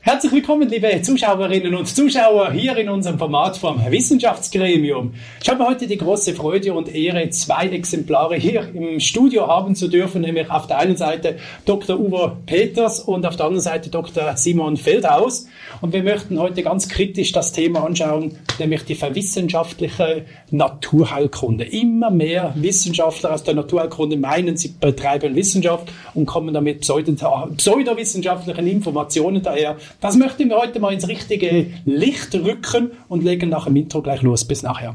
Herzlich willkommen, liebe Zuschauerinnen und Zuschauer, hier in unserem Format vom Wissenschaftsgremium. Ich habe heute die große Freude und Ehre, 2 Exemplare hier im Studio haben zu dürfen, nämlich auf der einen Seite Dr. Uwe Peters und auf der anderen Seite Dr. Simon Feldhaus. Und wir möchten heute ganz kritisch das Thema anschauen, nämlich die verwissenschaftliche Naturheilkunde. Immer mehr Wissenschaftler aus der Naturheilkunde meinen, sie betreiben Wissenschaft und kommen damit pseudowissenschaftlichen Informationen daher. Das möchten wir heute mal ins richtige Licht rücken und legen nach dem Intro gleich los. Bis nachher.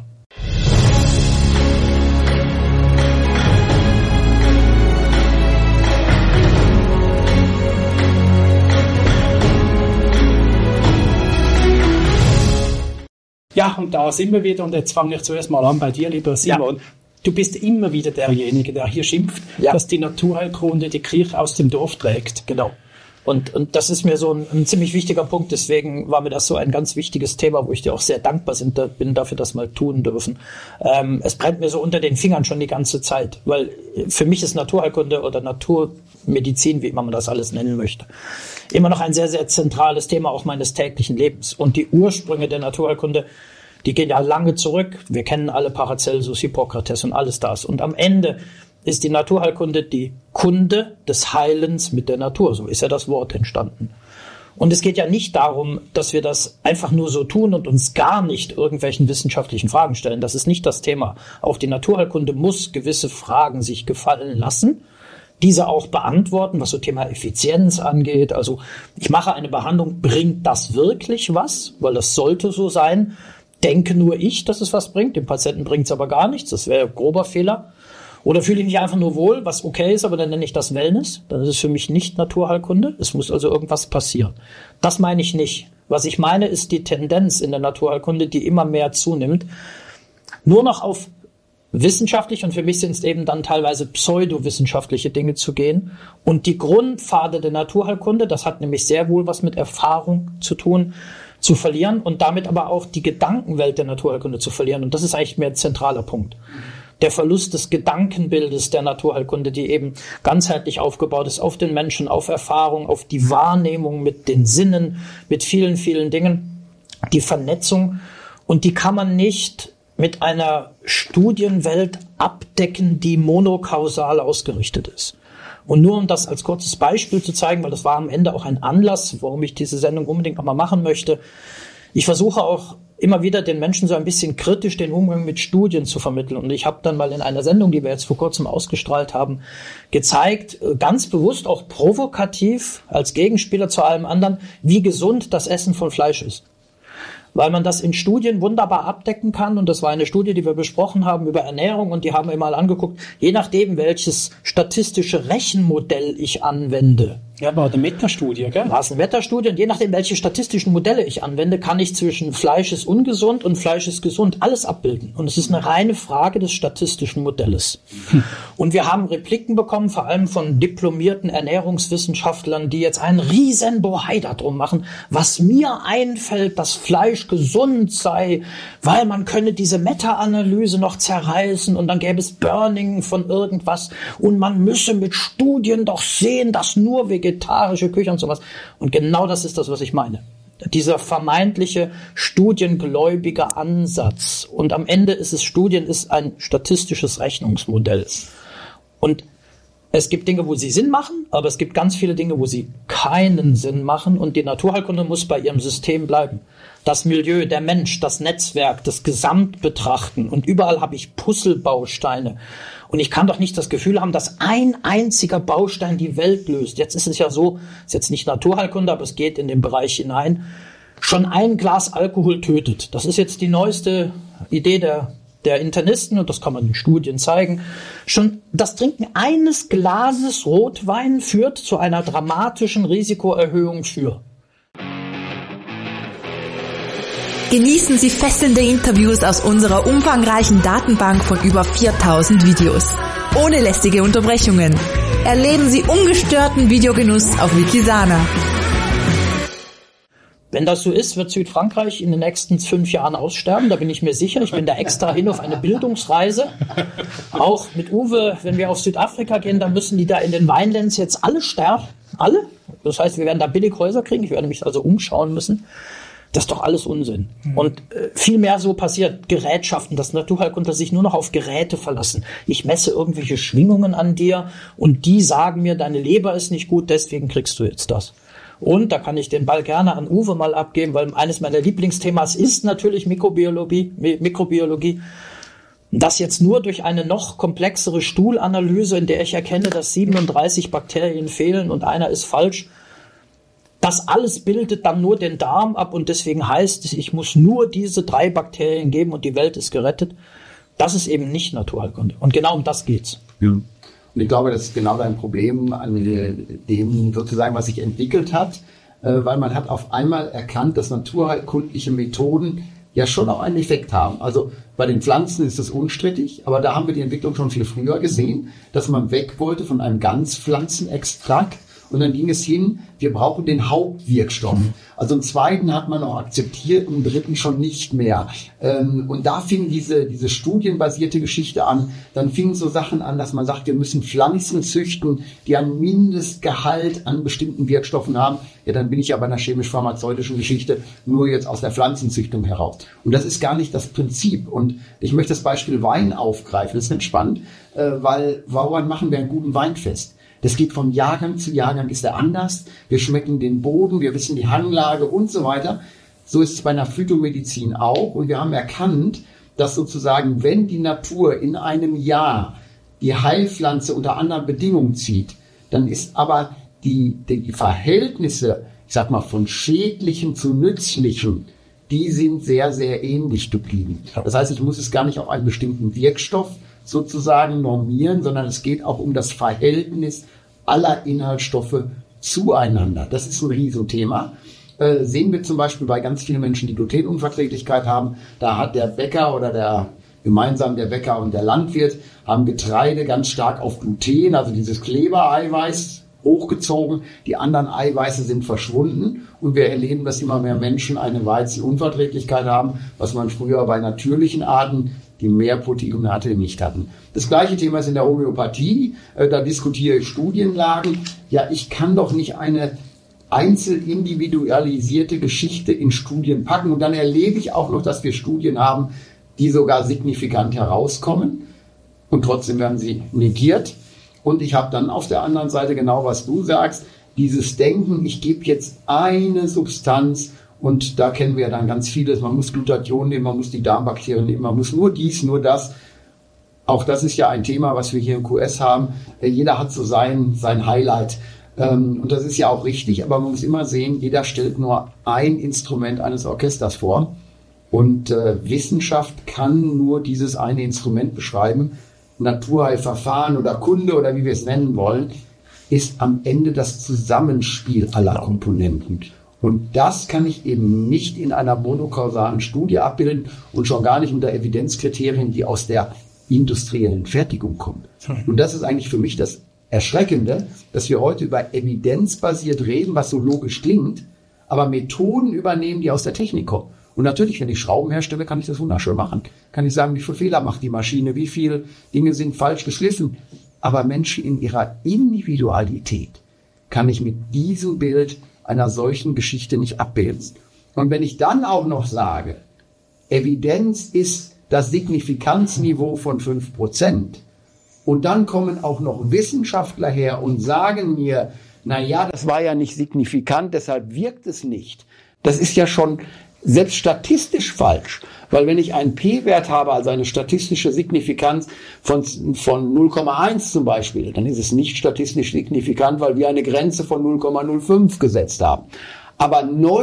Ja, und da sind wir wieder und jetzt fange ich zuerst mal an bei dir, lieber Simon. Ja. Du bist immer wieder derjenige, der hier schimpft, dass die Naturheilkunde die Kirche aus dem Dorf trägt. Genau. Und das ist mir so ein ziemlich wichtiger Punkt, deswegen war mir das so ein ganz wichtiges Thema, wo ich dir auch sehr dankbar bin dafür, das mal tun dürfen. Es brennt mir so unter den Fingern schon die ganze Zeit, weil für mich ist Naturheilkunde oder Naturmedizin, wie immer man das alles nennen möchte, immer noch ein sehr, sehr zentrales Thema auch meines täglichen Lebens. Und die Ursprünge der Naturheilkunde, die gehen ja lange zurück. Wir kennen alle Paracelsus, Hippokrates und alles das. Und am Ende ist die Naturheilkunde die Kunde des Heilens mit der Natur. So ist ja das Wort entstanden. Und es geht ja nicht darum, dass wir das einfach nur so tun und uns gar nicht irgendwelchen wissenschaftlichen Fragen stellen. Das ist nicht das Thema. Auch die Naturheilkunde muss gewisse Fragen sich gefallen lassen, diese auch beantworten, was so Thema Effizienz angeht. Also ich mache eine Behandlung, bringt das wirklich was? Weil das sollte so sein. Denke nur ich, dass es was bringt. Dem Patienten bringt es aber gar nichts. Das wäre ein grober Fehler. Oder fühle ich mich einfach nur wohl, was okay ist, aber dann nenne ich das Wellness. Dann ist es für mich nicht Naturheilkunde. Es muss also irgendwas passieren. Das meine ich nicht. Was ich meine, ist die Tendenz in der Naturheilkunde, die immer mehr zunimmt, nur noch auf wissenschaftlich, und für mich sind es eben dann teilweise pseudowissenschaftliche Dinge zu gehen. Und die Grundpfade der Naturheilkunde, das hat nämlich sehr wohl was mit Erfahrung zu tun, zu verlieren und damit aber auch die Gedankenwelt der Naturheilkunde zu verlieren. Und das ist eigentlich mehr ein zentraler Punkt. Der Verlust des Gedankenbildes der Naturheilkunde, die eben ganzheitlich aufgebaut ist auf den Menschen, auf Erfahrung, auf die Wahrnehmung mit den Sinnen, mit vielen, vielen Dingen, die Vernetzung. Und die kann man nicht mit einer Studienwelt abdecken, die monokausal ausgerichtet ist. Und nur um das als kurzes Beispiel zu zeigen, weil das war am Ende auch ein Anlass, warum ich diese Sendung unbedingt nochmal machen möchte. Ich versuche auch immer wieder den Menschen so ein bisschen kritisch den Umgang mit Studien zu vermitteln. Und ich habe dann mal in einer Sendung, die wir jetzt vor kurzem ausgestrahlt haben, gezeigt, ganz bewusst auch provokativ als Gegenspieler zu allem anderen, wie gesund das Essen von Fleisch ist. Weil man das in Studien wunderbar abdecken kann. Und das war eine Studie, die wir besprochen haben über Ernährung. Und die haben wir mal angeguckt, je nachdem, welches statistische Rechenmodell ich anwende. Ja, war eine Metastudie, gell? War es eine Metastudie. Und je nachdem, welche statistischen Modelle ich anwende, kann ich zwischen Fleisch ist ungesund und Fleisch ist gesund alles abbilden. Und es ist eine reine Frage des statistischen Modells. Und wir haben Repliken bekommen, vor allem von diplomierten Ernährungswissenschaftlern, die jetzt einen riesen Bohai darum machen, was mir einfällt, dass Fleisch gesund sei, weil man könne diese Meta-Analyse noch zerreißen und dann gäbe es Burning von irgendwas und man müsse mit Studien doch sehen, dass nur vegetarische Küche und sowas. Und genau das ist das, was ich meine. Dieser vermeintliche studiengläubige Ansatz. Und am Ende ist es, Studien ist ein statistisches Rechnungsmodell. Und es gibt Dinge, wo sie Sinn machen, aber es gibt ganz viele Dinge, wo sie keinen Sinn machen. Und die Naturheilkunde muss bei ihrem System bleiben. Das Milieu, der Mensch, das Netzwerk, das Gesamtbetrachten. Und überall habe ich Puzzlebausteine. Und ich kann doch nicht das Gefühl haben, dass ein einziger Baustein die Welt löst. Jetzt ist es ja so, ist jetzt nicht Naturheilkunde, aber es geht in den Bereich hinein. Schon ein Glas Alkohol tötet. Das ist jetzt die neueste Idee der Internisten und das kann man in Studien zeigen. Schon das Trinken eines Glases Rotwein führt zu einer dramatischen Risikoerhöhung für. Genießen Sie fesselnde Interviews aus unserer umfangreichen Datenbank von über 4000 Videos. Ohne lästige Unterbrechungen. Erleben Sie ungestörten Videogenuss auf Wikisana. Wenn das so ist, wird Südfrankreich in den nächsten 5 Jahren aussterben. Da bin ich mir sicher. Ich bin da extra hin auf eine Bildungsreise. Auch mit Uwe, wenn wir auf Südafrika gehen, dann müssen die da in den Winelands jetzt alle sterben. Alle? Das heißt, wir werden da billig Häuser kriegen, ich werde mich also umschauen müssen. Das ist doch alles Unsinn. Und viel mehr so passiert, Gerätschaften, dass Naturheilkundler sich nur noch auf Geräte verlassen. Ich messe irgendwelche Schwingungen an dir und die sagen mir, deine Leber ist nicht gut, deswegen kriegst du jetzt das. Und da kann ich den Ball gerne an Uwe mal abgeben, weil eines meiner Lieblingsthemas ist natürlich Mikrobiologie. Das jetzt nur durch eine noch komplexere Stuhlanalyse, in der ich erkenne, dass 37 Bakterien fehlen und einer ist falsch, das alles bildet dann nur den Darm ab und deswegen heißt es, ich muss nur diese 3 Bakterien geben und die Welt ist gerettet. Das ist eben nicht Naturheilkunde. Und genau um das geht's. Ja. Und ich glaube, das ist genau dein Problem an dem sozusagen, was sich entwickelt hat, weil man hat auf einmal erkannt, dass naturheilkundliche Methoden ja schon auch einen Effekt haben. Also bei den Pflanzen ist es unstrittig, aber da haben wir die Entwicklung schon viel früher gesehen, dass man weg wollte von einem Ganzpflanzenextrakt. Und dann ging es hin, wir brauchen den Hauptwirkstoff. Also einen zweiten hat man auch akzeptiert, einen dritten schon nicht mehr. Und da fing diese studienbasierte Geschichte an. Dann fingen so Sachen an, dass man sagt, wir müssen Pflanzen züchten, die ein Mindestgehalt an bestimmten Wirkstoffen haben. Ja, dann bin ich ja bei einer chemisch-pharmazeutischen Geschichte nur jetzt aus der Pflanzenzüchtung heraus. Und das ist gar nicht das Prinzip. Und ich möchte das Beispiel Wein aufgreifen. Das ist ganz spannend, weil woran machen wir einen guten Wein fest? Das geht von Jahrgang zu Jahrgang, ist er anders. Wir schmecken den Boden, wir wissen die Hanglage und so weiter. So ist es bei einer Phytomedizin auch. Und wir haben erkannt, dass sozusagen, wenn die Natur in einem Jahr die Heilpflanze unter anderen Bedingungen zieht, dann ist aber die Verhältnisse, ich sag mal, von schädlichen zu nützlichen, die sind sehr, sehr ähnlich geblieben. Das heißt, ich muss es gar nicht auf einen bestimmten Wirkstoff sozusagen normieren, sondern es geht auch um das Verhältnis aller Inhaltsstoffe zueinander. Das ist ein Riesenthema. Sehen wir zum Beispiel bei ganz vielen Menschen, die Glutenunverträglichkeit haben. Da hat der Bäcker oder der Bäcker und der Landwirt haben Getreide ganz stark auf Gluten, also dieses Klebereiweiß, hochgezogen. Die anderen Eiweiße sind verschwunden und wir erleben, dass immer mehr Menschen eine Weizenunverträglichkeit haben, was man früher bei natürlichen Arten, die mehr Proteine hatte, nicht hatten. Das gleiche Thema ist in der Homöopathie. Da diskutiere ich Studienlagen. Ja, ich kann doch nicht eine einzelindividualisierte Geschichte in Studien packen. Und dann erlebe ich auch noch, dass wir Studien haben, die sogar signifikant herauskommen. Und trotzdem werden sie negiert. Und ich habe dann auf der anderen Seite genau, was du sagst, dieses Denken, ich gebe jetzt eine Substanz. Und da kennen wir ja dann ganz vieles. Man muss Glutathion nehmen, man muss die Darmbakterien nehmen, man muss nur dies, nur das. Auch das ist ja ein Thema, was wir hier im QS haben. Jeder hat so sein Highlight. Und das ist ja auch richtig. Aber man muss immer sehen, jeder stellt nur ein Instrument eines Orchesters vor. Und Wissenschaft kann nur dieses eine Instrument beschreiben. Naturheilverfahren oder Kunde oder wie wir es nennen wollen, ist am Ende das Zusammenspiel aller Komponenten. Und das kann ich eben nicht in einer monokausalen Studie abbilden und schon gar nicht unter Evidenzkriterien, die aus der industriellen Fertigung kommen. Und das ist eigentlich für mich das Erschreckende, dass wir heute über evidenzbasiert reden, was so logisch klingt, aber Methoden übernehmen, die aus der Technik kommen. Und natürlich, wenn ich Schrauben herstelle, kann ich das wunderschön machen. Kann ich sagen, wie viele Fehler macht die Maschine, wie viele Dinge sind falsch geschliffen. Aber Menschen in ihrer Individualität kann ich mit diesem Bild einer solchen Geschichte nicht abbilden. Und wenn ich dann auch noch sage, Evidenz ist das Signifikanzniveau von 5%, und dann kommen auch noch Wissenschaftler her und sagen mir, na ja, das war ja nicht signifikant, deshalb wirkt es nicht. Das ist ja schon selbst statistisch falsch, weil wenn ich einen P-Wert habe, also eine statistische Signifikanz von 0,1 zum Beispiel, dann ist es nicht statistisch signifikant, weil wir eine Grenze von 0,05 gesetzt haben. Aber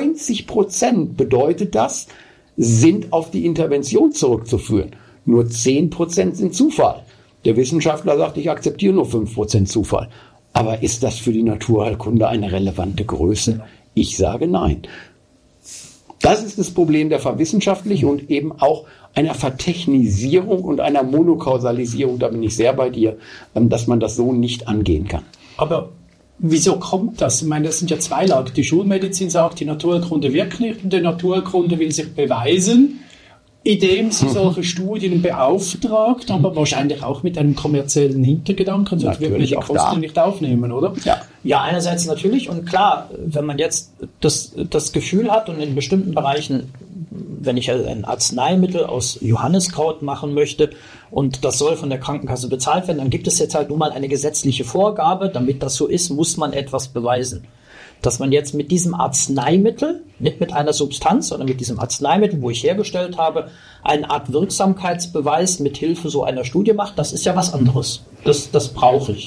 90% bedeutet das, sind auf die Intervention zurückzuführen. Nur 10% sind Zufall. Der Wissenschaftler sagt, ich akzeptiere nur 5% Zufall. Aber ist das für die Naturheilkunde eine relevante Größe? Ich sage nein. Das ist das Problem der Verwissenschaftlichung und eben auch einer Vertechnisierung und einer Monokausalisierung, da bin ich sehr bei dir, dass man das so nicht angehen kann. Aber wieso kommt das? Ich meine, das sind ja zwei Lager. Die Schulmedizin sagt, die Naturheilkunde wirkt nicht und die Naturheilkunde will sich beweisen, indem sie solche Studien beauftragt, aber wahrscheinlich auch mit einem kommerziellen Hintergedanken, sonst würde man die Kosten nicht aufnehmen, oder? Ja, Ja, einerseits natürlich und klar, wenn man jetzt das Gefühl hat und in bestimmten Bereichen, wenn ich ein Arzneimittel aus Johanniskraut machen möchte und das soll von der Krankenkasse bezahlt werden, dann gibt es jetzt halt nun mal eine gesetzliche Vorgabe, damit das so ist, muss man etwas beweisen. Dass man jetzt mit diesem Arzneimittel, nicht mit einer Substanz, sondern mit diesem Arzneimittel, wo ich hergestellt habe, eine Art Wirksamkeitsbeweis mit Hilfe so einer Studie macht, das ist ja was anderes. Das brauche ich.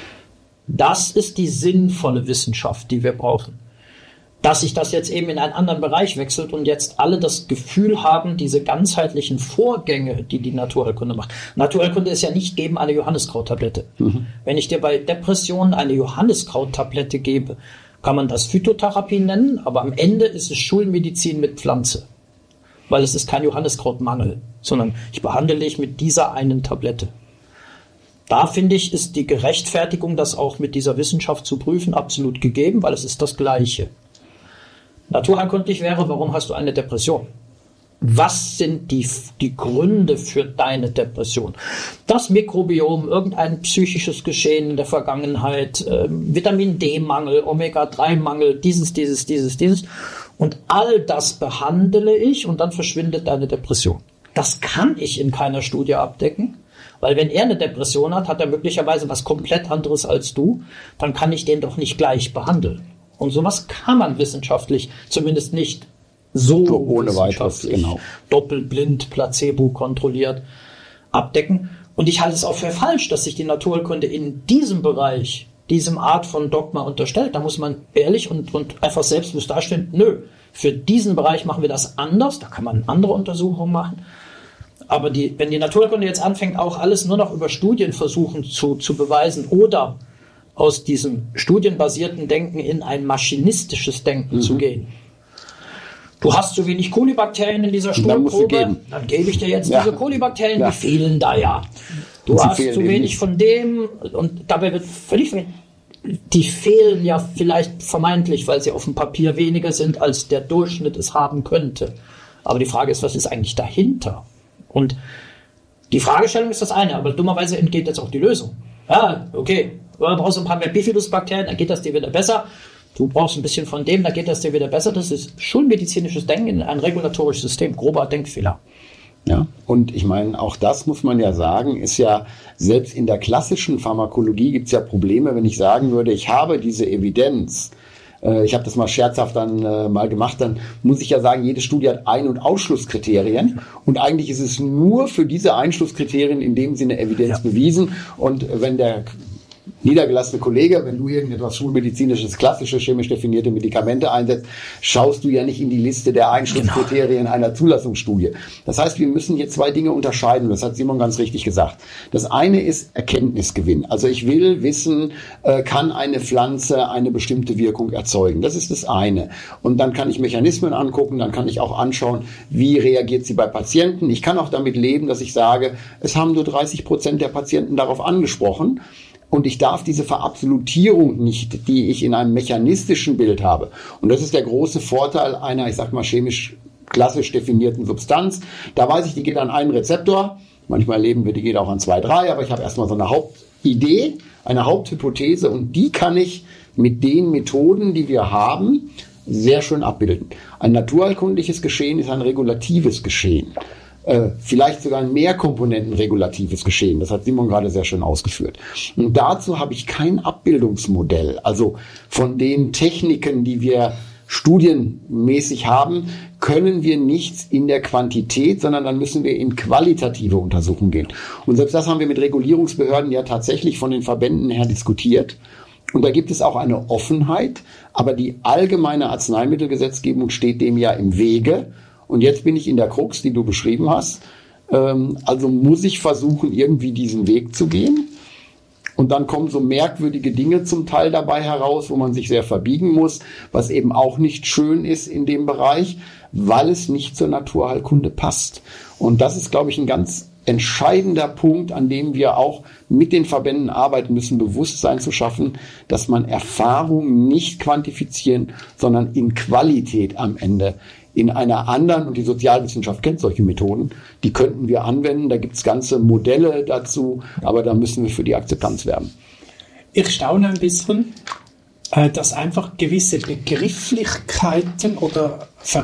Das ist die sinnvolle Wissenschaft, die wir brauchen. Dass sich das jetzt eben in einen anderen Bereich wechselt und jetzt alle das Gefühl haben, diese ganzheitlichen Vorgänge, die die Naturheilkunde macht. Naturheilkunde ist ja nicht geben eine Johanniskrauttablette. Wenn ich dir bei Depressionen eine Johanniskrauttablette gebe, kann man das Phytotherapie nennen, aber am Ende ist es Schulmedizin mit Pflanze. Weil es ist kein Johanniskrautmangel, sondern ich behandle dich mit dieser einen Tablette. Da finde ich, ist die Gerechtfertigung, das auch mit dieser Wissenschaft zu prüfen, absolut gegeben, weil es ist das Gleiche. Naturheilkundlich wäre, warum hast du eine Depression? Was sind die Gründe für deine Depression? Das Mikrobiom, irgendein psychisches Geschehen in der Vergangenheit, Vitamin D-Mangel, Omega-3-Mangel, dieses. Und all das behandle ich und dann verschwindet deine Depression. Das kann ich in keiner Studie abdecken. Weil wenn er eine Depression hat, hat er möglicherweise was komplett anderes als du, dann kann ich den doch nicht gleich behandeln. Und sowas kann man wissenschaftlich, zumindest nicht so ohne weiteres, genau, doppelblind, placebo kontrolliert abdecken. Und ich halte es auch für falsch, dass sich die Naturheilkunde in diesem Bereich, diesem Art von Dogma unterstellt. Da muss man ehrlich und einfach selbstbewusst dastehen, nö, für diesen Bereich machen wir das anders, da kann man andere Untersuchungen machen. Aber wenn die Naturheilkunde jetzt anfängt, auch alles nur noch über Studien versuchen zu beweisen oder aus diesem studienbasierten Denken in ein maschinistisches Denken zu gehen. Du hast zu wenig Kolibakterien in dieser Stuhlprobe, dann gebe ich dir jetzt diese Kolibakterien, die fehlen da ja. Du hast zu wenig von dem und dabei wird völlig vergessen. Die fehlen ja vielleicht vermeintlich, weil sie auf dem Papier weniger sind, als der Durchschnitt es haben könnte. Aber die Frage ist, was ist eigentlich dahinter? Und die Fragestellung ist das eine, aber dummerweise entgeht jetzt auch die Lösung. Ja, okay, du brauchst ein paar mehr Bifidusbakterien, dann geht das dir wieder besser. Du brauchst ein bisschen von dem, dann geht das dir wieder besser. Das ist schulmedizinisches Denken in ein regulatorisches System, grober Denkfehler. Ja, und ich meine, auch das muss man ja sagen, ist ja, selbst in der klassischen Pharmakologie gibt es ja Probleme, wenn ich sagen würde, ich habe diese Evidenz. Ich habe das mal scherzhaft dann mal gemacht, dann muss ich ja sagen, jede Studie hat Ein- und Ausschlusskriterien und eigentlich ist es nur für diese Einschlusskriterien in dem Sinne Evidenz bewiesen und wenn der niedergelassene Kollege, wenn du irgendetwas schulmedizinisches, klassische, chemisch definierte Medikamente einsetzt, schaust du ja nicht in die Liste der Einschlusskriterien einer Zulassungsstudie. Das heißt, wir müssen hier zwei Dinge unterscheiden. Das hat Simon ganz richtig gesagt. Das eine ist Erkenntnisgewinn. Also ich will wissen, kann eine Pflanze eine bestimmte Wirkung erzeugen. Das ist das eine. Und dann kann ich Mechanismen angucken, dann kann ich auch anschauen, wie reagiert sie bei Patienten. Ich kann auch damit leben, dass ich sage, es haben nur 30% der Patienten darauf angesprochen. Und ich darf diese Verabsolutierung nicht, die ich in einem mechanistischen Bild habe. Und das ist der große Vorteil einer, ich sag mal, chemisch klassisch definierten Substanz. Da weiß ich, die geht an einen Rezeptor. Manchmal erleben wir, die geht auch an 2, 3. Aber ich habe erstmal so eine Hauptidee, eine Haupthypothese. Und die kann ich mit den Methoden, die wir haben, sehr schön abbilden. Ein naturheilkundliches Geschehen ist ein regulatives Geschehen. Vielleicht sogar ein mehrkomponentenregulatives Geschehen. Das hat Simon gerade sehr schön ausgeführt. Und dazu habe ich kein Abbildungsmodell. Also von den Techniken, die wir studienmäßig haben, können wir nichts in der Quantität, sondern dann müssen wir in qualitative Untersuchungen gehen. Und selbst das haben wir mit Regulierungsbehörden ja tatsächlich von den Verbänden her diskutiert. Und da gibt es auch eine Offenheit, aber die allgemeine Arzneimittelgesetzgebung steht dem ja im Wege. Und jetzt bin ich in der Krux, die du beschrieben hast. Also muss ich versuchen, irgendwie diesen Weg zu gehen. Und dann kommen so merkwürdige Dinge zum Teil dabei heraus, wo man sich sehr verbiegen muss, was eben auch nicht schön ist in dem Bereich, weil es nicht zur Naturheilkunde passt. Und das ist, glaube ich, ein ganz entscheidender Punkt, an dem wir auch mit den Verbänden arbeiten müssen, Bewusstsein zu schaffen, dass man Erfahrung nicht quantifizieren, sondern in Qualität am Ende in einer anderen, und die Sozialwissenschaft kennt solche Methoden, die könnten wir anwenden, da gibt es ganze Modelle dazu, aber da müssen wir für die Akzeptanz werben. Ich staune ein bisschen, dass einfach gewisse Begrifflichkeiten oder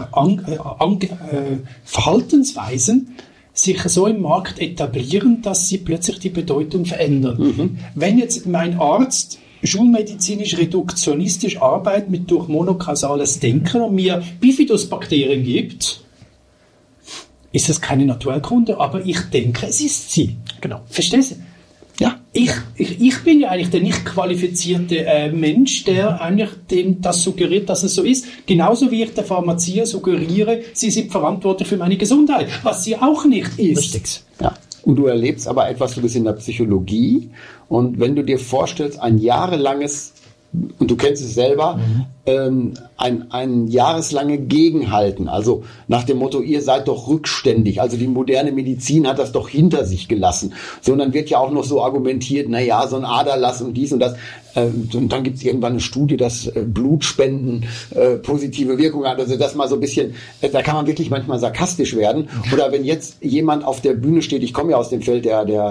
Verhaltensweisen sich so im Markt etablieren, dass sie plötzlich die Bedeutung verändern. Wenn jetzt mein Arzt schulmedizinisch reduktionistisch arbeitet mit durch monokausales Denken und mir Bifidusbakterien gibt, ist es keine Naturheilkunde, aber ich denke, es ist sie. Genau. Verstehst du? Ja. Ich bin ja eigentlich der nicht qualifizierte Mensch, der eigentlich das suggeriert, dass es so ist. Genauso wie ich der Pharmazie suggeriere, sie sind verantwortlich für meine Gesundheit, was sie auch nicht ist. Richtig. Ja. Und du erlebst aber etwas, du bist in der Psychologie, und wenn du dir vorstellst, ein jahrelanges, und du kennst es selber, ein jahreslange Gegenhalten, also nach dem Motto, ihr seid doch rückständig, also die moderne Medizin hat das doch hinter sich gelassen, sondern wird ja auch noch so argumentiert, naja, so ein Aderlass und dies und das, und dann gibt es irgendwann eine Studie, dass Blutspenden positive Wirkung hat, also das mal so ein bisschen, da kann man wirklich manchmal sarkastisch werden, oder wenn jetzt jemand auf der Bühne steht, ich komme ja aus dem Feld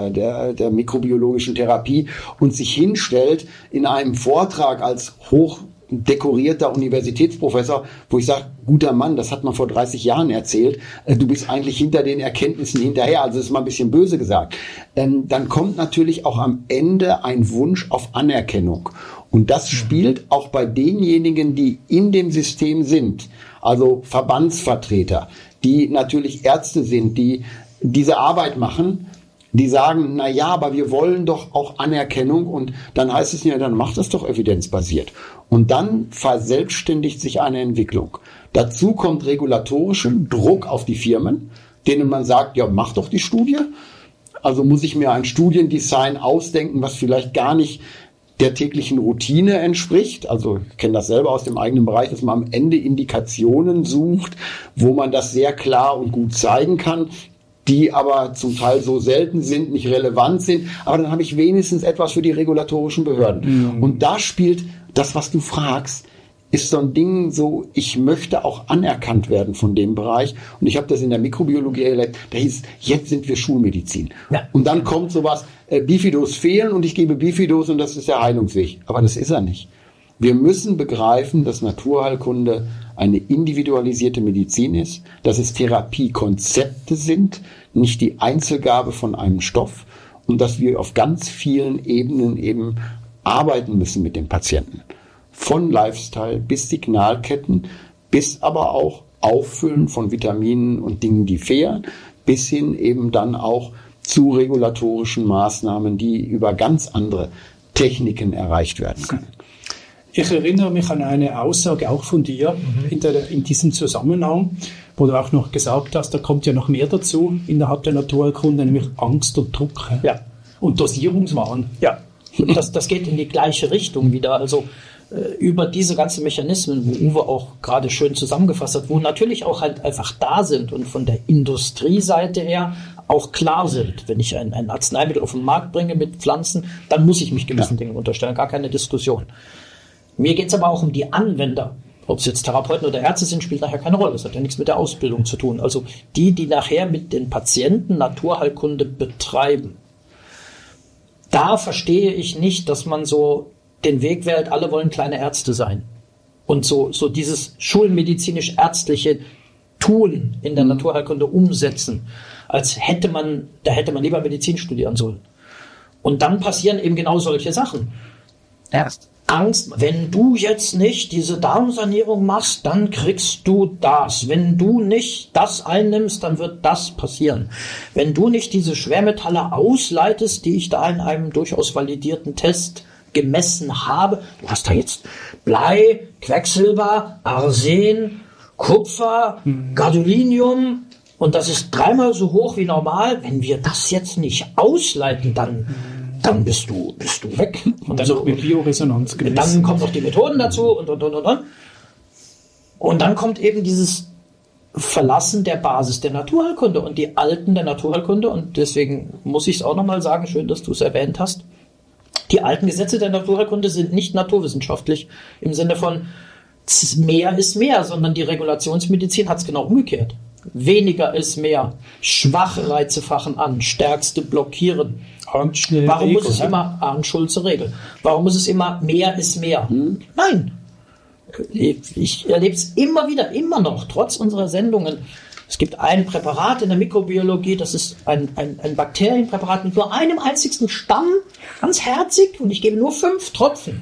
der mikrobiologischen Therapie, und sich hinstellt in einem Vortrag als hochdekorierter Universitätsprofessor, wo ich sage, guter Mann, das hat man vor 30 Jahren erzählt, du bist eigentlich hinter den Erkenntnissen hinterher, also das ist mal ein bisschen böse gesagt, dann kommt natürlich auch am Ende ein Wunsch auf Anerkennung. Und das spielt auch bei denjenigen, die in dem System sind, also Verbandsvertreter, die natürlich Ärzte sind, die diese Arbeit machen, die sagen, na ja, aber wir wollen doch auch Anerkennung, und dann heißt es ja, dann macht das doch evidenzbasiert. Und dann verselbstständigt sich eine Entwicklung. Dazu kommt regulatorischen Druck auf die Firmen, denen man sagt, ja, mach doch die Studie. Also muss ich mir ein Studiendesign ausdenken, was vielleicht gar nicht der täglichen Routine entspricht. Also ich kenne das selber aus dem eigenen Bereich, dass man am Ende Indikationen sucht, wo man das sehr klar und gut zeigen kann, die aber zum Teil so selten sind, nicht relevant sind, aber dann habe ich wenigstens etwas für die regulatorischen Behörden. Und da spielt das, was du fragst, ist so ein Ding so, ich möchte auch anerkannt werden von dem Bereich, und ich habe das in der Mikrobiologie erlebt, da hieß, jetzt sind wir Schulmedizin. Ja. Und dann kommt sowas, Bifidus fehlen und ich gebe Bifidus und das ist der Heilungsweg. Aber das ist er nicht. Wir müssen begreifen, dass Naturheilkunde eine individualisierte Medizin ist, dass es Therapiekonzepte sind, nicht die Einzelgabe von einem Stoff, und dass wir auf ganz vielen Ebenen eben arbeiten müssen mit den Patienten. Von Lifestyle bis Signalketten, bis aber auch Auffüllen von Vitaminen und Dingen, die fehlen, bis hin eben dann auch zu regulatorischen Maßnahmen, die über ganz andere Techniken erreicht werden können. Ich erinnere mich an eine Aussage auch von dir in diesem Zusammenhang, wo du auch noch gesagt hast, da kommt ja noch mehr dazu innerhalb der Naturheilkunde, nämlich Angst und Druck. Ja. Und Dosierungswahn. Ja, das geht in die gleiche Richtung wieder. Also über diese ganzen Mechanismen, wo Uwe auch gerade schön zusammengefasst hat, wo natürlich auch halt einfach da sind und von der Industrieseite her auch klar sind. Wenn ich ein Arzneimittel auf den Markt bringe mit Pflanzen, dann muss ich mich gewissen Dingen unterstellen, gar keine Diskussion. Mir geht es aber auch um die Anwender. Ob es jetzt Therapeuten oder Ärzte sind, spielt nachher keine Rolle. Das hat ja nichts mit der Ausbildung zu tun. Also die nachher mit den Patienten Naturheilkunde betreiben. Da verstehe ich nicht, dass man so den Weg wählt, alle wollen kleine Ärzte sein. Und so dieses schulmedizinisch-ärztliche Tun in der Naturheilkunde umsetzen, als hätte man lieber Medizin studieren sollen. Und dann passieren eben genau solche Sachen. Erst Angst, wenn du jetzt nicht diese Darmsanierung machst, dann kriegst du das. Wenn du nicht das einnimmst, dann wird das passieren. Wenn du nicht diese Schwermetalle ausleitest, die ich da in einem durchaus validierten Test gemessen habe, du hast da jetzt Blei, Quecksilber, Arsen, Kupfer, Gadolinium, und das ist 3-mal so hoch wie normal. Wenn wir das jetzt nicht ausleiten, dann bist du weg. Und dann noch mit Bioresonanz gemessen. Dann kommen noch die Methoden dazu und. Und dann kommt eben dieses Verlassen der Basis der Naturheilkunde und die Alten der Naturheilkunde. Und deswegen muss ich es auch nochmal sagen, schön, dass du es erwähnt hast. Die alten Gesetze der Naturheilkunde sind nicht naturwissenschaftlich im Sinne von mehr ist mehr, sondern die Regulationsmedizin hat es genau umgekehrt. Weniger ist mehr. Schwache Reize fachen an, stärkste blockieren. Warum muss es immer Arndt-Schulze-Regel? Warum muss es immer mehr ist mehr? Nein. Ich erlebe es immer wieder, immer noch, trotz unserer Sendungen. Es gibt ein Präparat in der Mikrobiologie, das ist ein Bakterienpräparat mit nur einem einzigen Stamm, ganz herzig, und ich gebe nur 5 Tropfen.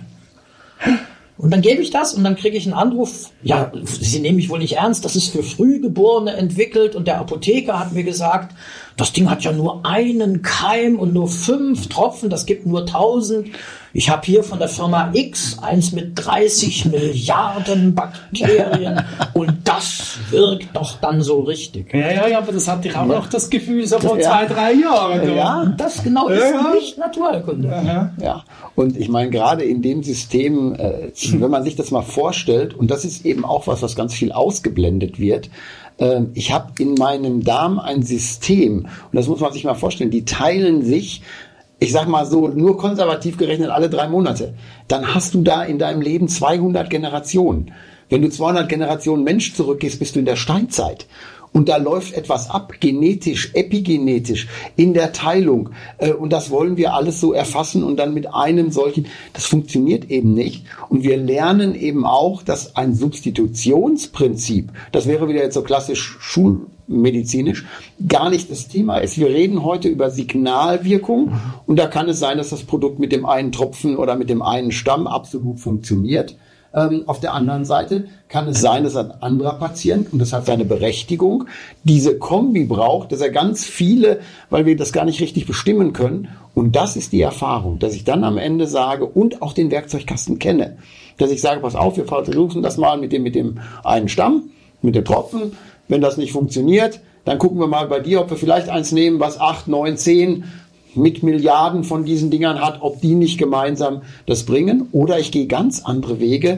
Und dann gebe ich das und dann kriege ich einen Anruf, ja, Sie nehmen mich wohl nicht ernst, das ist für Frühgeborene entwickelt, und der Apotheker hat mir gesagt, das Ding hat ja nur einen Keim und nur 5 Tropfen, das gibt nur 1000. Ich habe hier von der Firma X eins mit 30 Milliarden Bakterien und das wirkt doch dann so richtig. Ja, aber das hatte ich auch noch das Gefühl so vor 2-3 Jahren. Ja, das genau ist nicht Naturheilkunde. Ja, und ich meine, gerade in dem System, wenn man sich das mal vorstellt, und das ist eben auch was ganz viel ausgeblendet wird, ich habe in meinem Darm ein System, und das muss man sich mal vorstellen, die teilen sich, ich sag mal so, nur konservativ gerechnet alle 3 Monate. Dann hast du da in deinem Leben 200 Generationen. Wenn du 200 Generationen Mensch zurückgehst, bist du in der Steinzeit. Und da läuft etwas ab, genetisch, epigenetisch, in der Teilung. Und das wollen wir alles so erfassen und dann mit einem solchen, das funktioniert eben nicht. Und wir lernen eben auch, dass ein Substitutionsprinzip, das wäre wieder jetzt so klassisch schulmedizinisch, gar nicht das Thema ist. Wir reden heute über Signalwirkung, und da kann es sein, dass das Produkt mit dem einen Tropfen oder mit dem einen Stamm absolut funktioniert. Auf der anderen Seite kann es sein, dass ein anderer Patient, und das hat seine Berechtigung, diese Kombi braucht, dass er ganz viele, weil wir das gar nicht richtig bestimmen können. Und das ist die Erfahrung, dass ich dann am Ende sage und auch den Werkzeugkasten kenne, dass ich sage, pass auf, wir versuchen das mal mit dem einen Stamm, mit dem Tropfen. Wenn das nicht funktioniert, dann gucken wir mal bei dir, ob wir vielleicht eins nehmen, was 8, 9, 10 mit Milliarden von diesen Dingern hat, ob die nicht gemeinsam das bringen. Oder ich gehe ganz andere Wege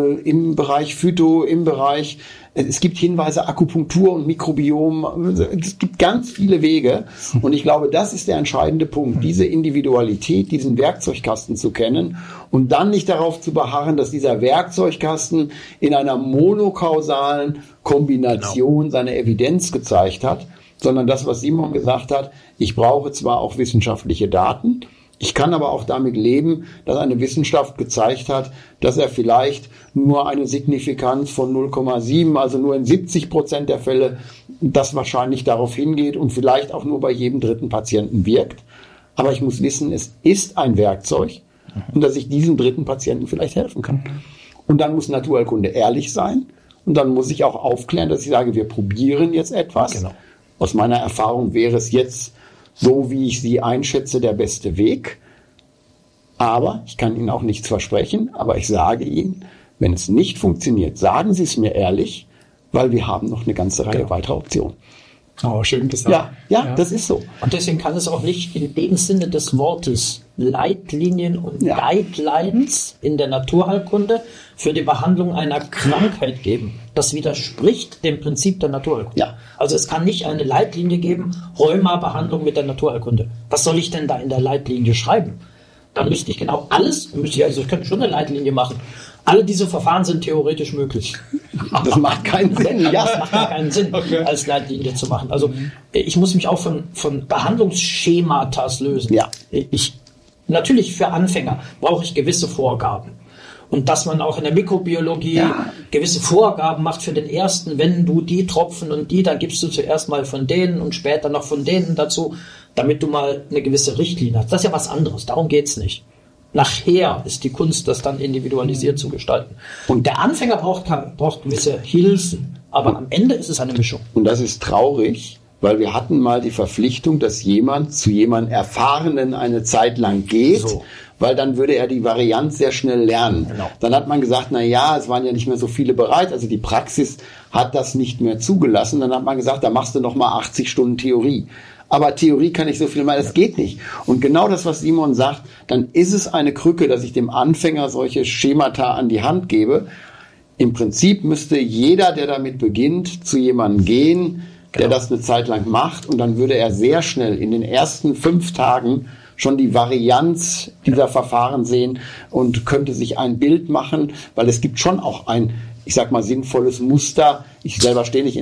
im Bereich Phyto, im Bereich, es gibt Hinweise, Akupunktur und Mikrobiom, es gibt ganz viele Wege. Und ich glaube, das ist der entscheidende Punkt, diese Individualität, diesen Werkzeugkasten zu kennen und dann nicht darauf zu beharren, dass dieser Werkzeugkasten in einer monokausalen Kombination seine Evidenz gezeigt hat, sondern das, was Simon gesagt hat, ich brauche zwar auch wissenschaftliche Daten, ich kann aber auch damit leben, dass eine Wissenschaft gezeigt hat, dass er vielleicht nur eine Signifikanz von 0,7, also nur in 70% der Fälle, das wahrscheinlich darauf hingeht und vielleicht auch nur bei jedem 3. Patienten wirkt. Aber ich muss wissen, es ist ein Werkzeug und dass ich diesem 3. Patienten vielleicht helfen kann. Und dann muss Naturheilkunde ehrlich sein und dann muss ich auch aufklären, dass ich sage, wir probieren jetzt etwas. Genau. Aus meiner Erfahrung wäre es jetzt, so wie ich sie einschätze, der beste Weg. Aber ich kann Ihnen auch nichts versprechen. Aber ich sage Ihnen, wenn es nicht funktioniert, sagen Sie es mir ehrlich, weil wir haben noch eine ganze Reihe weiterer Optionen. Oh, schön gesagt. Ja, das ist so. Und deswegen kann es auch nicht in dem Sinne des Wortes Leitlinien und Guidelines in der Naturheilkunde für die Behandlung einer Krankheit geben. Das widerspricht dem Prinzip der Naturheilkunde. Ja. Also es kann nicht eine Leitlinie geben, Rheuma-Behandlung mit der Naturheilkunde. Was soll ich denn da in der Leitlinie schreiben? Dann müsste ich genau alles, ich könnte schon eine Leitlinie machen. Alle diese Verfahren sind theoretisch möglich. Das macht keinen Sinn. Ja, das macht gar keinen Sinn, als Leitlinie zu machen. Also ich muss mich auch von Behandlungsschematas lösen. Ja. Natürlich für Anfänger brauche ich gewisse Vorgaben. Und dass man auch in der Mikrobiologie gewisse Vorgaben macht für den ersten, wenn du die Tropfen und die, dann gibst du zuerst mal von denen und später noch von denen dazu, damit du mal eine gewisse Richtlinie hast. Das ist ja was anderes, darum geht's nicht. Nachher ist die Kunst, das dann individualisiert zu gestalten. Und der Anfänger braucht gewisse Hilfen, aber am Ende ist es eine Mischung. Und das ist traurig, weil wir hatten mal die Verpflichtung, dass jemand zu jemandem Erfahrenen eine Zeit lang geht, weil dann würde er die Varianz sehr schnell lernen. Genau. Dann hat man gesagt, na ja, es waren ja nicht mehr so viele bereit, also die Praxis hat das nicht mehr zugelassen. Dann hat man gesagt, da machst du noch mal 80 Stunden Theorie. Aber Theorie kann ich so viel mal, das geht nicht. Und genau das, was Simon sagt, dann ist es eine Krücke, dass ich dem Anfänger solche Schemata an die Hand gebe. Im Prinzip müsste jeder, der damit beginnt, zu jemandem gehen, der das eine Zeit lang macht, und dann würde er sehr schnell in den ersten 5 Tagen schon die Varianz dieser Verfahren sehen und könnte sich ein Bild machen, weil es gibt schon auch ich sag mal, sinnvolles Muster. Ich selber stehe nicht in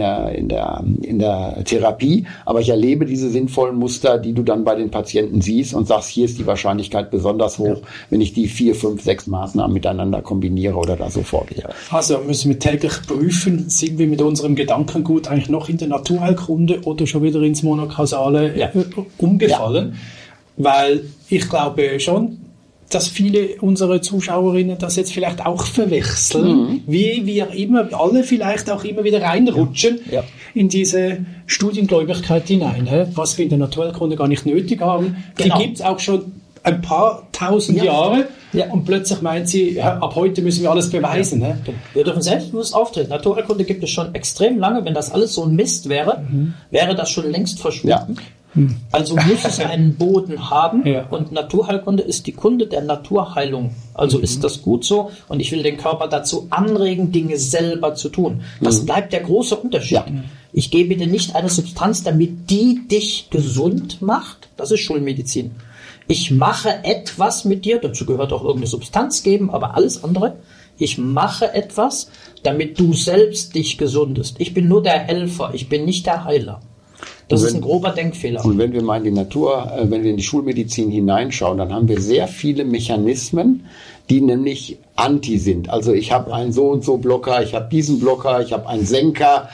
der Therapie, aber ich erlebe diese sinnvollen Muster, die du dann bei den Patienten siehst und sagst, hier ist die Wahrscheinlichkeit besonders hoch, wenn ich die 4, 5, 6 Maßnahmen miteinander kombiniere oder da so vorgehe. Also müssen wir täglich prüfen, sind wir mit unserem Gedankengut eigentlich noch in der Naturheilkunde oder schon wieder ins Monokausale umgefallen? Weil ich glaube schon, dass viele unserer Zuschauerinnen das jetzt vielleicht auch verwechseln, wie wir immer, alle vielleicht auch immer wieder reinrutschen in diese Studiengläubigkeit hinein, was wir in der Naturheilkunde gar nicht nötig haben. Genau. Die gibt es auch schon ein paar tausend Jahre und plötzlich meint sie, ab heute müssen wir alles beweisen. Ja. Wir dürfen selbstbewusst auftreten. Naturheilkunde gibt es schon extrem lange. Wenn das alles so ein Mist wäre, wäre das schon längst verschwunden. Ja. Also muss es einen Boden haben und Naturheilkunde ist die Kunde der Naturheilung. Also ist das gut so und ich will den Körper dazu anregen, Dinge selber zu tun. Das bleibt der große Unterschied. Ja. Ich gebe dir nicht eine Substanz, damit die dich gesund macht. Das ist Schulmedizin. Ich mache etwas mit dir, dazu gehört auch irgendeine Substanz geben, aber alles andere. Ich mache etwas, damit du selbst dich gesundest. Ich bin nur der Helfer, ich bin nicht der Heiler. Das ist ein grober Denkfehler. Und wenn wir mal in die Natur, wenn wir in die Schulmedizin hineinschauen, dann haben wir sehr viele Mechanismen, die nämlich anti sind. Also ich habe einen so und so Blocker, ich habe diesen Blocker, ich habe einen Senker.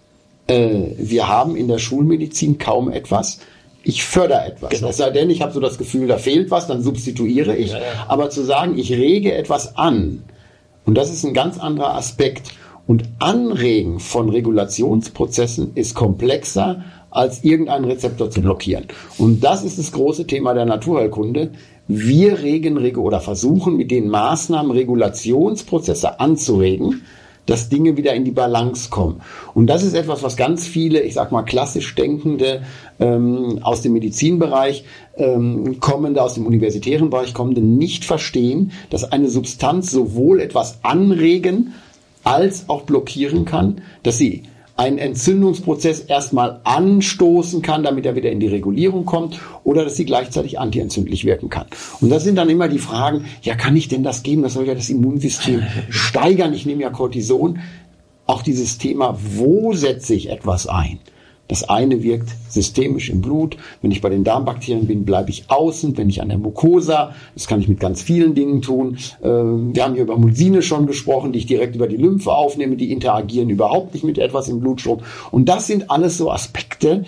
Wir haben in der Schulmedizin kaum etwas. Ich fördere etwas. Genau. Es sei denn, ich habe so das Gefühl, da fehlt was, dann substituiere ich. Ja. Aber zu sagen, ich rege etwas an, und das ist ein ganz anderer Aspekt. Und Anregen von Regulationsprozessen ist komplexer, als irgendeinen Rezeptor zu blockieren. Und das ist das große Thema der Naturheilkunde. Wir regen oder versuchen mit den Maßnahmen Regulationsprozesse anzuregen, dass Dinge wieder in die Balance kommen. Und das ist etwas, was ganz viele, ich sag mal klassisch Denkende aus dem Medizinbereich kommende, aus dem universitären Bereich kommende, nicht verstehen, dass eine Substanz sowohl etwas anregen als auch blockieren kann, dass sie einen Entzündungsprozess erstmal anstoßen kann, damit er wieder in die Regulierung kommt, oder dass sie gleichzeitig antientzündlich wirken kann. Und das sind dann immer die Fragen, ja, kann ich denn das geben? Das soll ja das Immunsystem steigern. Ich nehme ja Cortison. Auch dieses Thema, wo setze ich etwas ein? Das eine wirkt systemisch im Blut. Wenn ich bei den Darmbakterien bin, bleibe ich außen. Wenn ich an der Mucosa, das kann ich mit ganz vielen Dingen tun. Wir haben hier über Mulsine schon gesprochen, die ich direkt über die Lymphe aufnehme. Die interagieren überhaupt nicht mit etwas im Blutstrom. Und das sind alles so Aspekte,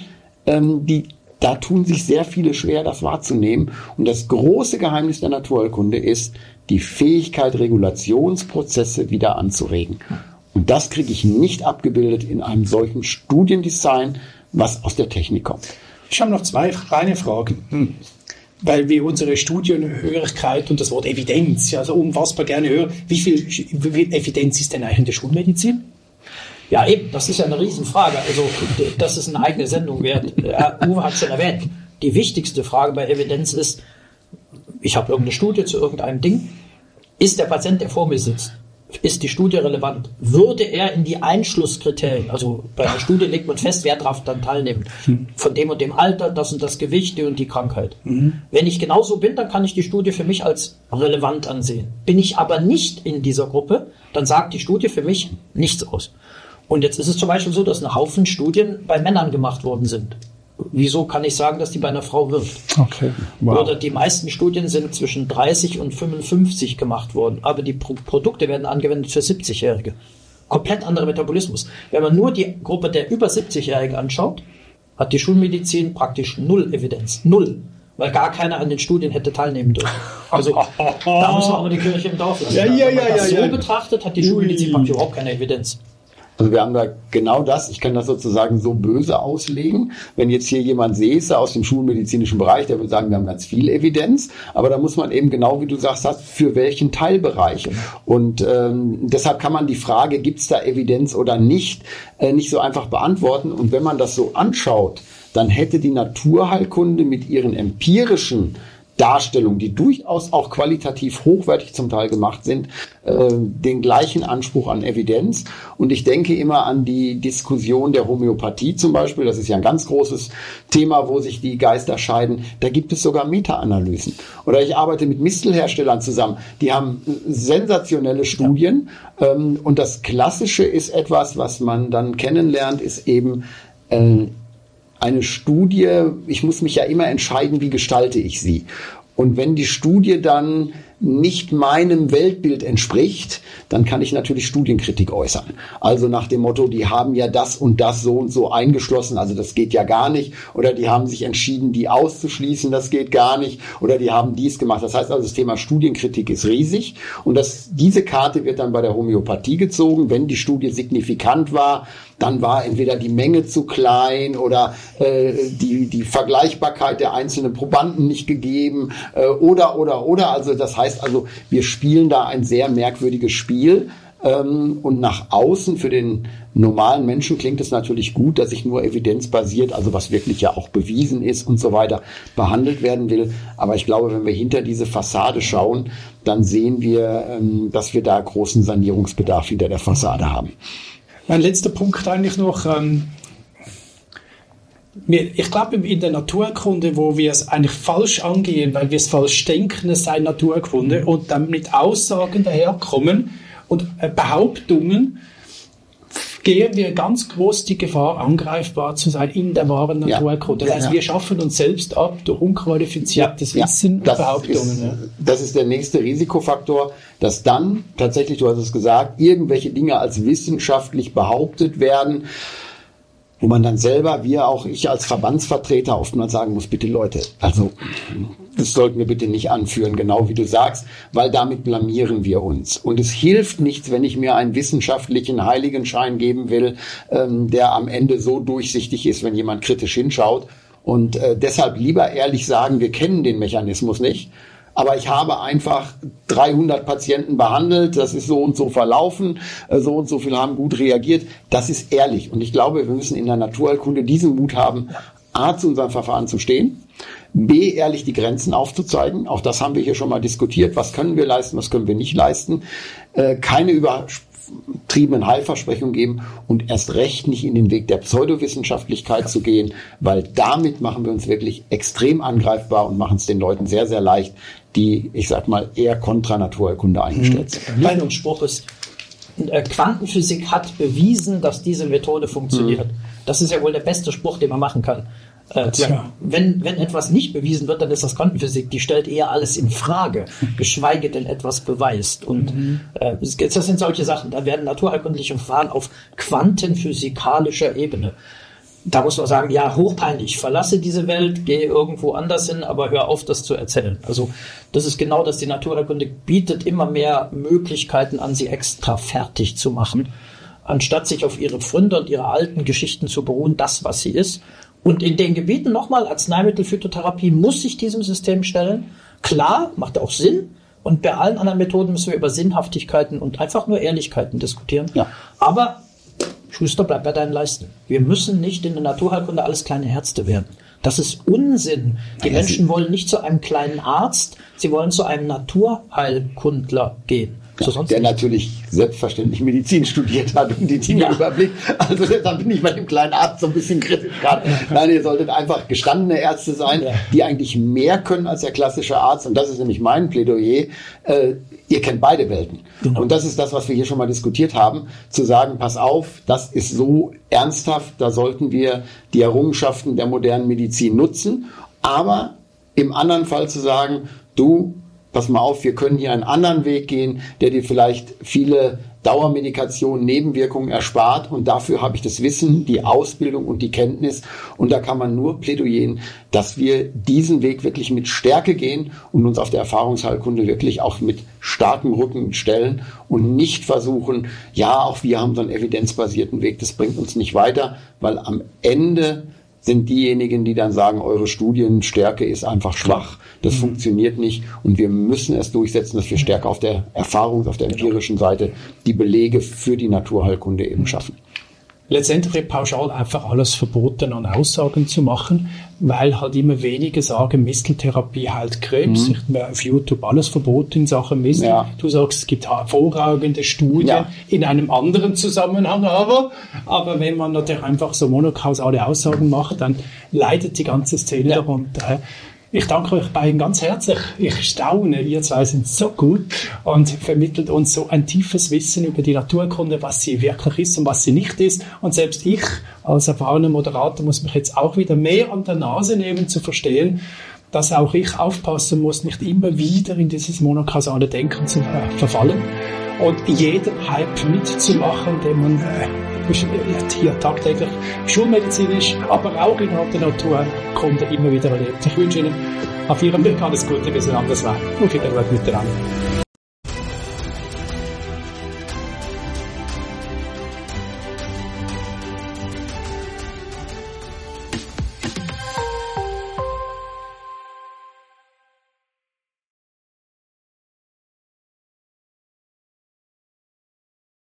da tun sich sehr viele schwer, das wahrzunehmen. Und das große Geheimnis der Naturheilkunde ist, die Fähigkeit, Regulationsprozesse wieder anzuregen. Und das kriege ich nicht abgebildet in einem solchen Studiendesign, was aus der Technik kommt. Ich habe noch 2 kleine Fragen. Weil wir unsere Studienhörigkeit und das Wort Evidenz ja so unfassbar gerne hören. Wie viel Evidenz ist denn eigentlich in der Schulmedizin? Ja, eben, das ist ja eine Riesenfrage. Also, das ist eine eigene Sendung wert. Uwe hat es schon erwähnt. Die wichtigste Frage bei Evidenz ist, ich habe irgendeine Studie zu irgendeinem Ding. Ist der Patient, der vor mir sitzt, ist die Studie relevant? Würde er in die Einschlusskriterien, also bei einer Studie legt man fest, wer darf dann teilnehmen, von dem und dem Alter, das und das Gewicht, die und die Krankheit. Wenn ich genauso bin, dann kann ich die Studie für mich als relevant ansehen. Bin ich aber nicht in dieser Gruppe, dann sagt die Studie für mich nichts aus. Und jetzt ist es zum Beispiel so, dass ein Haufen Studien bei Männern gemacht worden sind. Wieso kann ich sagen, dass die bei einer Frau wirkt? Okay. Wow. Oder die meisten Studien sind zwischen 30 und 55 gemacht worden, aber die Produkte werden angewendet für 70-Jährige. Komplett anderer Metabolismus. Wenn man nur die Gruppe der über 70-Jährigen anschaut, hat die Schulmedizin praktisch 0 Evidenz. 0. Weil gar keiner an den Studien hätte teilnehmen dürfen. Also da muss man aber die Kirche im Dorf lassen. Wenn man das so betrachtet, hat die Schulmedizin praktisch überhaupt keine Evidenz. Also wir haben da genau das, ich kann das sozusagen so böse auslegen, wenn jetzt hier jemand säße aus dem schulmedizinischen Bereich, der würde sagen, wir haben ganz viel Evidenz, aber da muss man eben genau, wie du sagst, für welchen Teilbereich. Und deshalb kann man die Frage, gibt es da Evidenz oder nicht so einfach beantworten. Und wenn man das so anschaut, dann hätte die Naturheilkunde mit ihren empirischen Darstellungen, die durchaus auch qualitativ hochwertig zum Teil gemacht sind, den gleichen Anspruch an Evidenz. Und ich denke immer an die Diskussion der Homöopathie zum Beispiel. Das ist ja ein ganz großes Thema, wo sich die Geister scheiden. Da gibt es sogar Meta-Analysen. Oder ich arbeite mit Mistelherstellern zusammen. Die haben sensationelle Studien. Und das Klassische ist etwas, was man dann kennenlernt, ist eben eine Studie. Ich muss mich ja immer entscheiden, wie gestalte ich sie. Und wenn die Studie dann nicht meinem Weltbild entspricht, dann kann ich natürlich Studienkritik äußern. Also nach dem Motto, die haben ja das und das so und so eingeschlossen, also das geht ja gar nicht. Oder die haben sich entschieden, die auszuschließen, das geht gar nicht. Oder die haben dies gemacht. Das heißt also, das Thema Studienkritik ist riesig. Und diese Karte wird dann bei der Homöopathie gezogen. Wenn die Studie signifikant war, dann war entweder die Menge zu klein oder die Vergleichbarkeit der einzelnen Probanden nicht gegeben oder. Also das heißt also, wir spielen da ein sehr merkwürdiges Spiel und nach außen für den normalen Menschen klingt es natürlich gut, dass ich nur evidenzbasiert, also was wirklich ja auch bewiesen ist und so weiter, behandelt werden will. Aber ich glaube, wenn wir hinter diese Fassade schauen, dann sehen wir, dass wir da großen Sanierungsbedarf hinter der Fassade haben. Mein letzter Punkt eigentlich noch. Ich glaube, in der Naturkunde, wo wir es eigentlich falsch angehen, weil wir es falsch denken, es sei Naturkunde und dann mit Aussagen daherkommen und Behauptungen, gehen wir ganz groß die Gefahr, angreifbar zu sein in der wahren Naturkunde. Das heißt, wir schaffen uns selbst ab durch unqualifiziertes Wissen und Behauptungen. Das ist der nächste Risikofaktor, dass dann tatsächlich, du hast es gesagt, irgendwelche Dinge als wissenschaftlich behauptet werden, wo man dann selber, ich als Verbandsvertreter oftmals sagen muss, bitte Leute, also das sollten wir bitte nicht anführen, genau wie du sagst, weil damit blamieren wir uns. Und es hilft nichts, wenn ich mir einen wissenschaftlichen Heiligenschein geben will, der am Ende so durchsichtig ist, wenn jemand kritisch hinschaut. Und deshalb lieber ehrlich sagen, wir kennen den Mechanismus nicht. Aber ich habe einfach 300 Patienten behandelt, das ist so und so verlaufen, so und so viele haben gut reagiert. Das ist ehrlich. Und ich glaube, wir müssen in der Naturheilkunde diesen Mut haben, A, zu unserem Verfahren zu stehen, B, ehrlich die Grenzen aufzuzeigen. Auch das haben wir hier schon mal diskutiert. Was können wir leisten, was können wir nicht leisten? Keine übertriebenen Heilversprechungen geben und erst recht nicht in den Weg der Pseudowissenschaftlichkeit zu gehen, weil damit machen wir uns wirklich extrem angreifbar und machen es den Leuten sehr, sehr leicht, die, ich sag mal, eher kontra Naturheilkunde eingestellt sind. Mein Spruch ist, Quantenphysik hat bewiesen, dass diese Methode funktioniert. Das ist ja wohl der beste Spruch, den man machen kann. Wenn etwas nicht bewiesen wird, dann ist das Quantenphysik, die stellt eher alles in Frage, geschweige denn etwas beweist. Und das sind solche Sachen, da werden naturheilkundliche Verfahren auf quantenphysikalischer Ebene. Da muss man sagen, ja, hochpeinlich, verlasse diese Welt, gehe irgendwo anders hin, aber hör auf, das zu erzählen. Also das ist genau das, die Naturheilkunde bietet immer mehr Möglichkeiten an, sie extra fertig zu machen, anstatt sich auf ihre Pfründe und ihre alten Geschichten zu beruhen, das, was sie ist. Und in den Gebieten nochmal, Arzneimittel, Phytotherapie muss sich diesem System stellen. Klar, macht auch Sinn. Und bei allen anderen Methoden müssen wir über Sinnhaftigkeiten und einfach nur Ehrlichkeiten diskutieren. Ja. Aber Schuster, bleib bei deinen Leisten. Wir müssen nicht in der Naturheilkunde alles kleine Ärzte werden. Das ist Unsinn. Die Menschen wollen nicht zu einem kleinen Arzt, sie wollen zu einem Naturheilkundler gehen. Ja, der natürlich selbstverständlich Medizin studiert hat und die Dinge überblickt. Also deshalb bin ich bei dem kleinen Arzt so ein bisschen kritisch gerade. Nein, ihr solltet einfach gestandene Ärzte sein, die eigentlich mehr können als der klassische Arzt. Und das ist nämlich mein Plädoyer. Ihr kennt beide Welten. Genau. Und das ist das, was wir hier schon mal diskutiert haben, zu sagen, pass auf, das ist so ernsthaft, da sollten wir die Errungenschaften der modernen Medizin nutzen. Aber im anderen Fall zu sagen, du, pass mal auf, wir können hier einen anderen Weg gehen, der dir vielleicht viele Dauermedikationen, Nebenwirkungen erspart und dafür habe ich das Wissen, die Ausbildung und die Kenntnis und da kann man nur plädoyieren, dass wir diesen Weg wirklich mit Stärke gehen und uns auf der Erfahrungsheilkunde wirklich auch mit starkem Rücken stellen und nicht versuchen, ja, auch wir haben so einen evidenzbasierten Weg, das bringt uns nicht weiter, weil am Ende sind diejenigen, die dann sagen, eure Studienstärke ist einfach schwach, das funktioniert nicht und wir müssen es durchsetzen, dass wir stärker auf der Erfahrungs-, auf der empirischen Seite die Belege für die Naturheilkunde eben schaffen. letztendlich wird pauschal einfach alles verboten an Aussagen zu machen, weil halt immer wenige sagen, Misteltherapie heilt Krebs. Ich habe auf YouTube alles verboten in Sachen Mistel. Ja. Du sagst, es gibt hervorragende Studien in einem anderen Zusammenhang, aber wenn man natürlich einfach so monokausale Aussagen macht, dann leidet die ganze Szene darunter. Ich danke euch beiden ganz herzlich. Ich staune, ihr zwei sind so gut und vermittelt uns so ein tiefes Wissen über die Naturkunde, was sie wirklich ist und was sie nicht ist. Und selbst ich als erfahrener Moderator muss mich jetzt auch wieder mehr an der Nase nehmen, zu verstehen, dass auch ich aufpassen muss, nicht immer wieder in dieses monokausale Denken zu verfallen und jeden Hype mitzumachen, den man hier tagtäglich schulmedizinisch, aber auch innerhalb der Naturkunde immer wieder erlebt. Ich wünsche Ihnen auf Ihrem Weg alles Gute, bis ein anderes Mal und viel Erfolg miteinander.